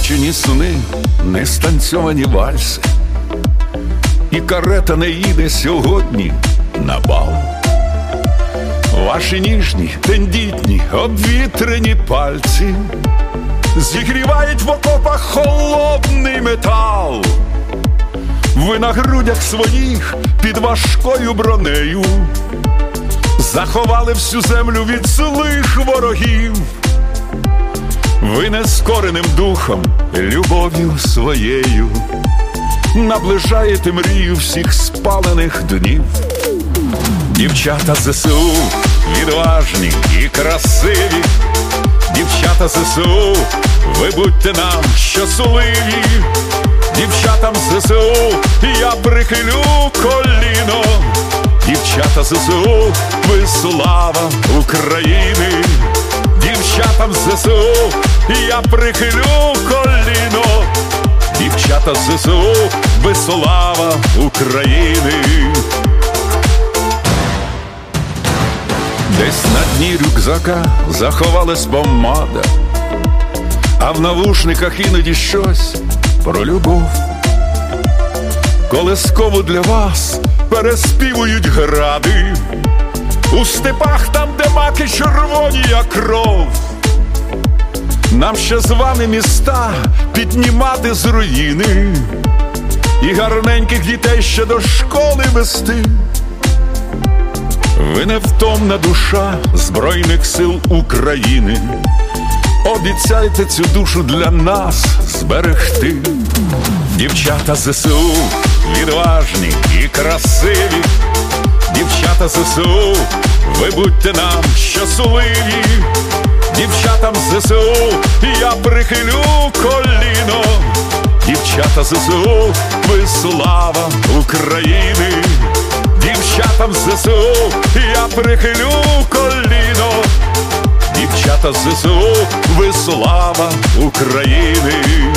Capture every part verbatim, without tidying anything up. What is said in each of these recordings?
Нескінчені сни, не станцьовані вальси, і карета не їде сьогодні на бал. Ваші ніжні, тендітні, обвітрені пальці зігрівають в окопах холодний метал. Ви на грудях своїх під важкою бронею заховали всю землю від злих ворогів. Ви нескореним духом, любов'ю своєю наближаєте мрію всіх спалених днів. Дівчата ЗСУ відважні і красиві, дівчата ЗСУ, ви будьте нам щасливі. Дівчатам ЗСУ я прихилю коліно, дівчата ЗСУ, ви слава України. Дівчатам ЗСУ я прихилю коліно, дівчата ЗСУ, ви слава України. Десь на дні рюкзака заховалась помада, а в навушниках іноді щось про любов. Колискову для вас переспівують гради у степах, там, де маки червоні, як кров. Нам ще з вами міста піднімати з руїни і гарненьких дітей ще до школи вести. Ви невтомна душа Збройних сил України, обіцяйте цю душу для нас зберегти. Дівчата ЗСУ відважні і красиві, дівчата ЗСУ, ви будьте нам щасливі. Дівчатам ЗСУ я прихилю коліно, дівчата ЗСУ, ви слава України. Дівчатам ЗСУ я прихилю коліно, дівчата ЗСУ, ви слава України.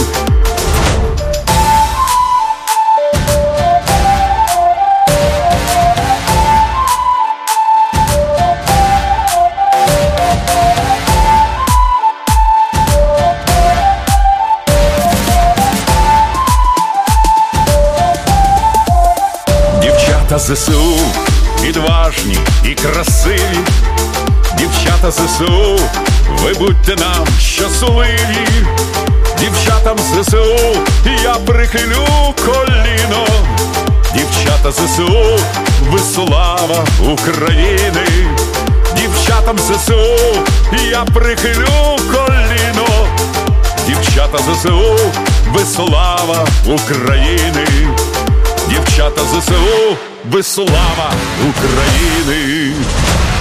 Дівчата ЗСУ відважні і красиві, дівчата ЗСУ, ви будьте нам щасливі. Дівчатам ЗСУ я прихилю коліно, дівчата ЗСУ, ви слава України. Дівчатам ЗСУ я прихилю коліно, дівчата ЗСУ, ви слава України. Дівчата ЗСУ, ви слава України.